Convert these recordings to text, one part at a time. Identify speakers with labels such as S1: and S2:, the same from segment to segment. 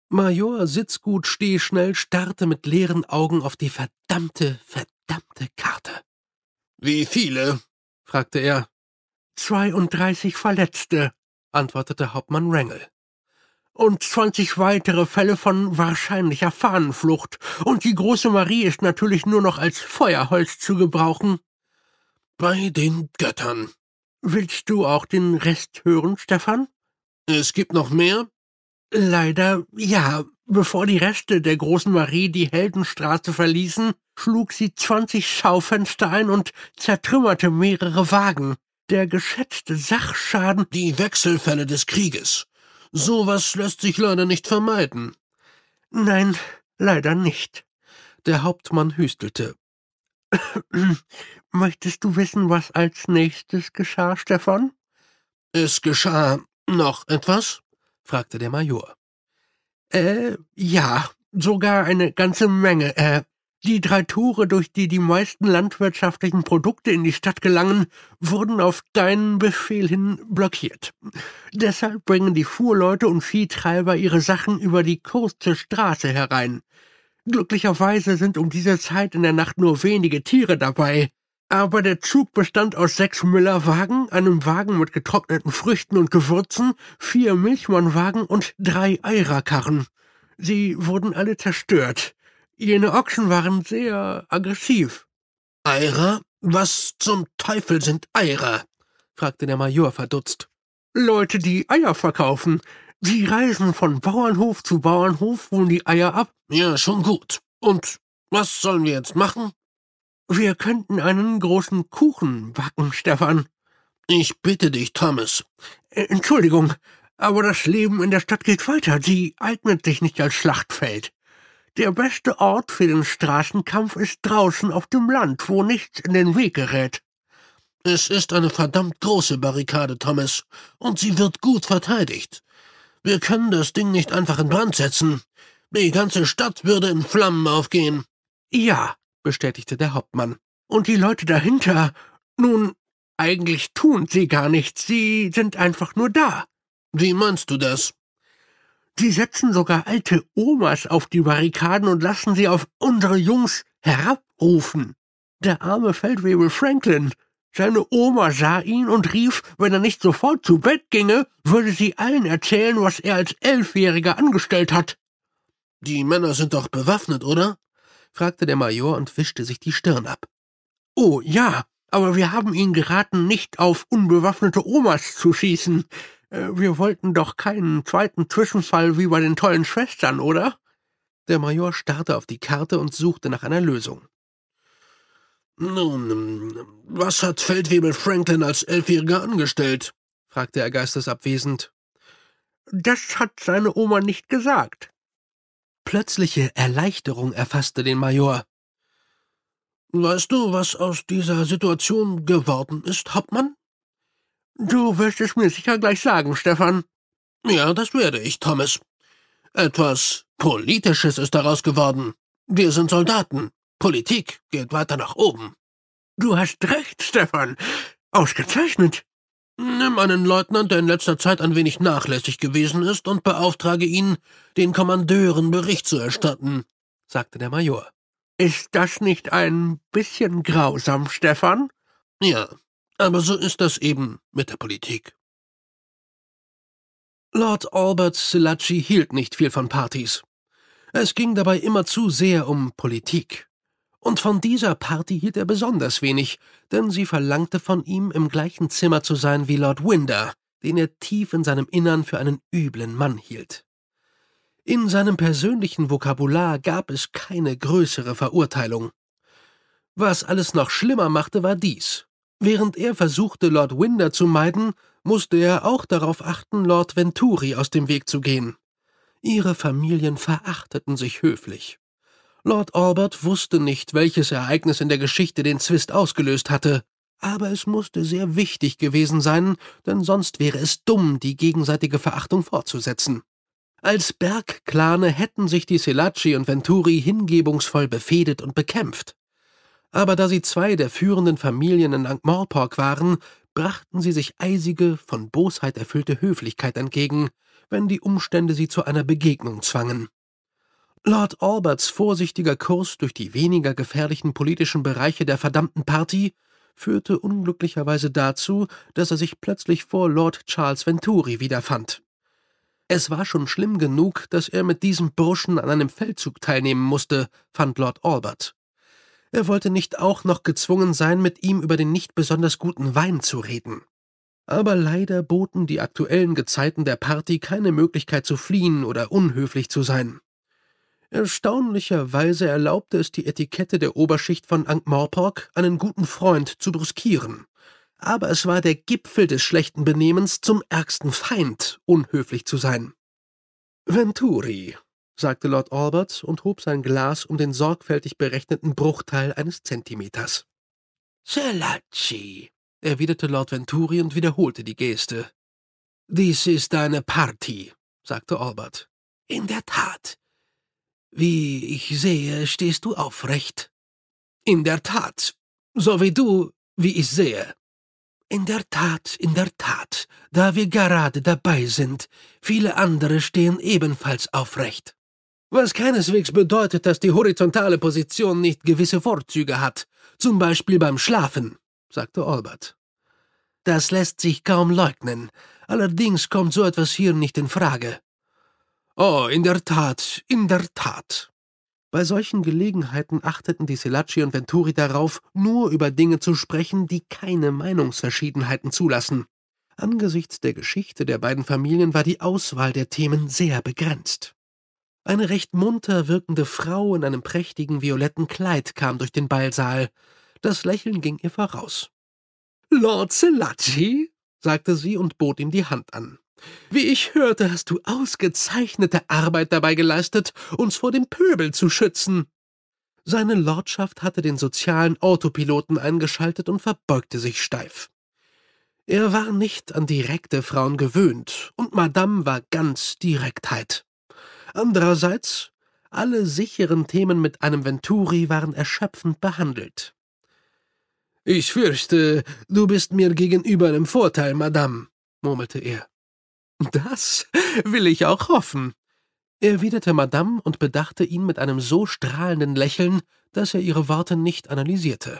S1: Major Sitzgut-Stehschnell starrte mit leeren Augen auf die verdammte Karte. »Wie viele?« fragte er. »32 Verletzte«, antwortete Hauptmann Wrangle. »Und 20 weitere Fälle von wahrscheinlicher Fahnenflucht. Und die Große Marie ist natürlich nur noch als Feuerholz zu gebrauchen.« »Bei den Göttern!« »Willst du auch den Rest hören, Stefan?« »Es gibt noch mehr?« »Leider ja. Bevor die Reste der Großen Marie die Heldenstraße verließen, schlug sie 20 Schaufenster ein und zertrümmerte mehrere Wagen. Der geschätzte Sachschaden...« »Die Wechselfälle des Krieges. Sowas lässt sich leider nicht vermeiden.« »Nein, leider nicht.« Der Hauptmann hüstelte. »Möchtest du wissen, was als nächstes geschah, Stefan?« »Es geschah noch etwas?« fragte der Major. Ja, sogar eine ganze Menge. Die 3 Tore, durch die die meisten landwirtschaftlichen Produkte in die Stadt gelangen, wurden auf deinen Befehl hin blockiert. Deshalb bringen die Fuhrleute und Viehtreiber ihre Sachen über die kurze Straße herein. Glücklicherweise sind um diese Zeit in der Nacht nur wenige Tiere dabei. Aber der Zug bestand aus 6 Müllerwagen, einem Wagen mit getrockneten Früchten und Gewürzen, 4 Milchmannwagen und 3 Eierkarren. Sie wurden alle zerstört. Jene Ochsen waren sehr aggressiv.« »Eier? Was zum Teufel sind Eier?« fragte der Major verdutzt. »Leute, die Eier verkaufen. Sie reisen von Bauernhof zu Bauernhof, holen die Eier ab.« »Ja, schon gut. Und was sollen wir jetzt machen?« »Wir könnten einen großen Kuchen backen, Stefan.« »Ich bitte dich, Thomas.« »Entschuldigung, aber das Leben in der Stadt geht weiter. Sie eignet sich nicht als Schlachtfeld. Der beste Ort für den Straßenkampf ist draußen auf dem Land, wo nichts in den Weg gerät.« »Es ist eine verdammt große Barrikade, Thomas, und sie wird gut verteidigt. Wir können das Ding nicht einfach in Brand setzen. Die ganze Stadt würde in Flammen aufgehen.« »Ja«, bestätigte der Hauptmann. »Und die Leute dahinter, nun, eigentlich tun sie gar nichts, sie sind einfach nur da.« »Wie meinst du das?« »Sie setzen sogar alte Omas auf die Barrikaden und lassen sie auf unsere Jungs herabrufen. Der arme Feldwebel Franklin, seine Oma sah ihn und rief, wenn er nicht sofort zu Bett ginge, würde sie allen erzählen, was er als 11-Jähriger angestellt hat.« »Die Männer sind doch bewaffnet, oder?« fragte der Major und wischte sich die Stirn ab. »Oh ja, aber wir haben ihnen geraten, nicht auf unbewaffnete Omas zu schießen. Wir wollten doch keinen zweiten Zwischenfall wie bei den tollen Schwestern, oder?« Der Major starrte auf die Karte und suchte nach einer Lösung. »Nun, was hat Feldwebel Franklin als 11-Jähriger angestellt?« fragte er geistesabwesend. »Das hat seine Oma nicht gesagt.« Plötzliche Erleichterung erfasste den Major. »Weißt du, was aus dieser Situation geworden ist, Hauptmann?« »Du wirst es mir sicher gleich sagen, Stefan.« »Ja, das werde ich, Thomas. Etwas Politisches ist daraus geworden. Wir sind Soldaten. Politik geht weiter nach oben.« »Du hast recht, Stefan. Ausgezeichnet.« »Nimm einen Leutnant, der in letzter Zeit ein wenig nachlässig gewesen ist, und beauftrage ihn, den Kommandeuren Bericht zu erstatten«, sagte der Major. »Ist das nicht ein bisschen grausam, Stefan?« »Ja, aber so ist das eben mit der Politik.« Lord Albert Szilagy hielt nicht viel von Partys. Es ging dabei immer zu sehr um Politik. Und von dieser Party hielt er besonders wenig, denn sie verlangte von ihm, im gleichen Zimmer zu sein wie Lord Winder, den er tief in seinem Innern für einen üblen Mann hielt. In seinem persönlichen Vokabular gab es keine größere Verurteilung. Was alles noch schlimmer machte, war dies: Während er versuchte, Lord Winder zu meiden, musste er auch darauf achten, Lord Venturi aus dem Weg zu gehen. Ihre Familien verachteten sich höflich. Lord Albert wusste nicht, welches Ereignis in der Geschichte den Zwist ausgelöst hatte, aber es musste sehr wichtig gewesen sein, denn sonst wäre es dumm, die gegenseitige Verachtung fortzusetzen. Als Bergklane hätten sich die Szilagy und Venturi hingebungsvoll befehdet und bekämpft. Aber da sie 2 der führenden Familien in Ankh-Morpork waren, brachten sie sich eisige, von Bosheit erfüllte Höflichkeit entgegen, wenn die Umstände sie zu einer Begegnung zwangen. Lord Alberts vorsichtiger Kurs durch die weniger gefährlichen politischen Bereiche der verdammten Party führte unglücklicherweise dazu, dass er sich plötzlich vor Lord Charles Venturi wiederfand. Es war schon schlimm genug, dass er mit diesem Burschen an einem Feldzug teilnehmen musste, fand Lord Albert. Er wollte nicht auch noch gezwungen sein, mit ihm über den nicht besonders guten Wein zu reden. Aber leider boten die aktuellen Gezeiten der Party keine Möglichkeit zu fliehen oder unhöflich zu sein. Erstaunlicherweise erlaubte es die Etikette der Oberschicht von Ankh-Morpork, einen guten Freund zu brüskieren. Aber es war der Gipfel des schlechten Benehmens, zum ärgsten Feind unhöflich zu sein. »Venturi«, sagte Lord Albert und hob sein Glas um den sorgfältig berechneten Bruchteil eines Zentimeters. »Selacci«, erwiderte Lord Venturi und wiederholte die Geste. »Dies ist eine Party«, sagte Albert. »In der Tat. Wie ich sehe, stehst du aufrecht.« »In der Tat. So wie du, wie ich sehe.« »In der Tat, da wir gerade dabei sind. Viele andere stehen ebenfalls aufrecht.« »Was keineswegs bedeutet, dass die horizontale Position nicht gewisse Vorzüge hat, zum Beispiel beim Schlafen«, sagte Albert. »Das lässt sich kaum leugnen. Allerdings kommt so etwas hier nicht in Frage.« »Oh, in der Tat.« Bei solchen Gelegenheiten achteten die Selacci und Venturi darauf, nur über Dinge zu sprechen, die keine Meinungsverschiedenheiten zulassen. Angesichts der Geschichte der beiden Familien war die Auswahl der Themen sehr begrenzt. Eine recht munter wirkende Frau in einem prächtigen violetten Kleid kam durch den Ballsaal. Das Lächeln ging ihr voraus. »Lord Selacci«, sagte sie und bot ihm die Hand an. »Wie ich hörte, hast du ausgezeichnete Arbeit dabei geleistet, uns vor dem Pöbel zu schützen.« Seine Lordschaft hatte den sozialen Autopiloten eingeschaltet und verbeugte sich steif. Er war nicht an direkte Frauen gewöhnt, und Madame war ganz Direktheit. Andererseits, alle sicheren Themen mit einem Venturi waren erschöpfend behandelt. »Ich fürchte, du bist mir gegenüber im Vorteil, Madame«, murmelte er. »Das will ich auch hoffen«, erwiderte Madame und bedachte ihn mit einem so strahlenden Lächeln, dass er ihre Worte nicht analysierte.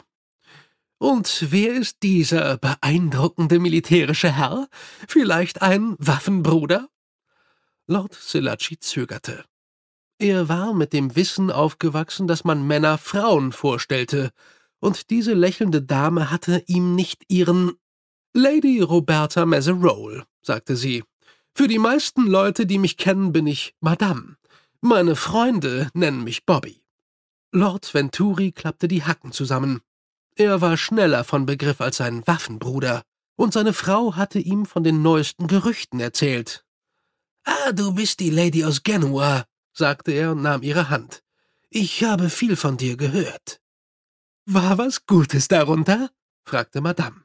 S1: »Und wer ist dieser beeindruckende militärische Herr? Vielleicht ein Waffenbruder?« Lord Selacci zögerte. Er war mit dem Wissen aufgewachsen, dass man Männer Frauen vorstellte, und diese lächelnde Dame hatte ihm nicht ihren »Lady Roberta Meserole«, sagte sie. »Für die meisten Leute, die mich kennen, bin ich Madame. Meine Freunde nennen mich Bobby.« Lord Venturi klappte die Hacken zusammen. Er war schneller von Begriff als sein Waffenbruder, und seine Frau hatte ihm von den neuesten Gerüchten erzählt. »Ah, du bist die Lady aus Genua«, sagte er und nahm ihre Hand. »Ich habe viel von dir gehört.« »War was Gutes darunter?« fragte Madame.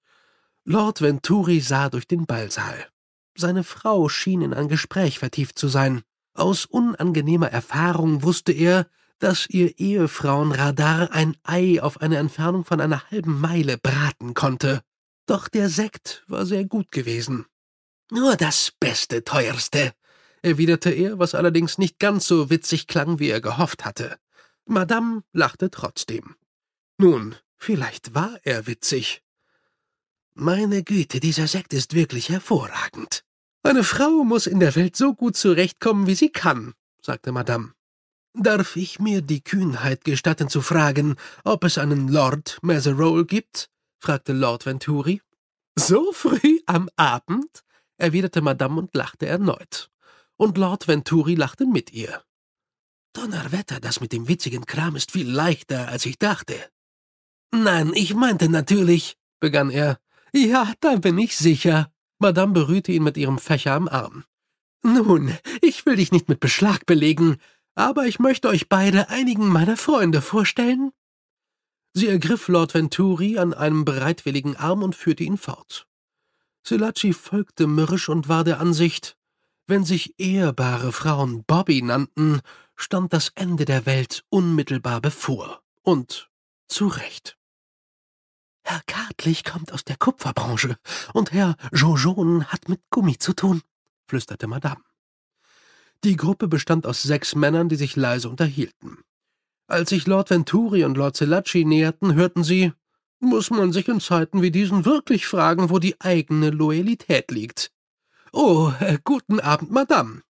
S1: Lord Venturi sah durch den Ballsaal. Seine Frau schien in ein Gespräch vertieft zu sein. Aus unangenehmer Erfahrung wusste er, dass ihr Ehefrauenradar ein Ei auf eine Entfernung von einer halben Meile braten konnte. Doch der Sekt war sehr gut gewesen. »Nur das Beste, Teuerste«, erwiderte er, was allerdings nicht ganz so witzig klang, wie er gehofft hatte. Madame lachte trotzdem. Nun, vielleicht war er witzig. »Meine Güte, dieser Sekt ist wirklich hervorragend. Eine Frau muss in der Welt so gut zurechtkommen, wie sie kann«, sagte Madame. »Darf ich mir die Kühnheit gestatten zu fragen, ob es einen Lord Meserole gibt?« fragte Lord Venturi. »So früh am Abend?« erwiderte Madame und lachte erneut. Und Lord Venturi lachte mit ihr. »Donnerwetter, das mit dem witzigen Kram ist viel leichter, als ich dachte.« »Nein, ich meinte natürlich«, begann er. »Ja, da bin ich sicher.« Madame berührte ihn mit ihrem Fächer am Arm. »Nun, ich will dich nicht mit Beschlag belegen, aber ich möchte euch beide einigen meiner Freunde vorstellen.« Sie ergriff Lord Venturi an einem bereitwilligen Arm und führte ihn fort. Selacci folgte mürrisch und war der Ansicht, wenn sich ehrbare Frauen Bobby nannten, stand das Ende der Welt unmittelbar bevor. Und zu Recht. »Herr Kartlich kommt aus der Kupferbranche und Herr Jojon hat mit Gummi zu tun«, flüsterte Madame. Die Gruppe bestand aus 6 Männern, die sich leise unterhielten. Als sich Lord Venturi und Lord Schillaci näherten, hörten sie: »Muss man sich in Zeiten wie diesen wirklich fragen, wo die eigene Loyalität liegt?« »Oh, guten Abend, Madame«,